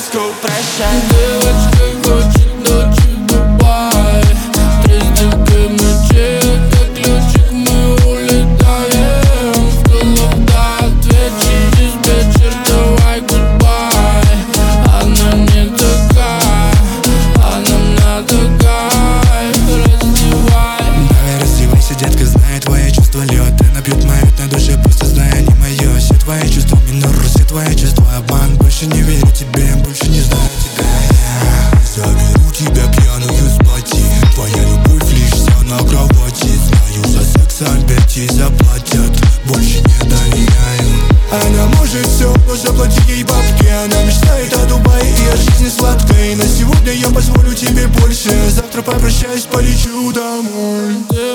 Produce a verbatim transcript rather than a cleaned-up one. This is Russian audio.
Москву, прощай. Девочка хочет ночью в Дубай. Триста километров, как ключик мы улетаем. В голубда отвечи, диспетчер, давай goodbye. Она не такая, а нам надо кайф. Раздевай. Давай раздевайся, детка, знает твои чувства лед. Она пьет моет на душе, просто зная не мое. Все твои чувства минор, все твои чувства обман. Больше не верю тебе, больше не знаю тебя. Я заберу тебя пьяную с пати. Твоя любовь лишь вся на кровати. Знаю, за секс опять заплатят. Больше не доверяю. Она может все, но заплати ей бабки. Она мечтает о Дубае и о жизни сладкой. На сегодня я позволю тебе больше. Завтра попрощаюсь, полечу домой.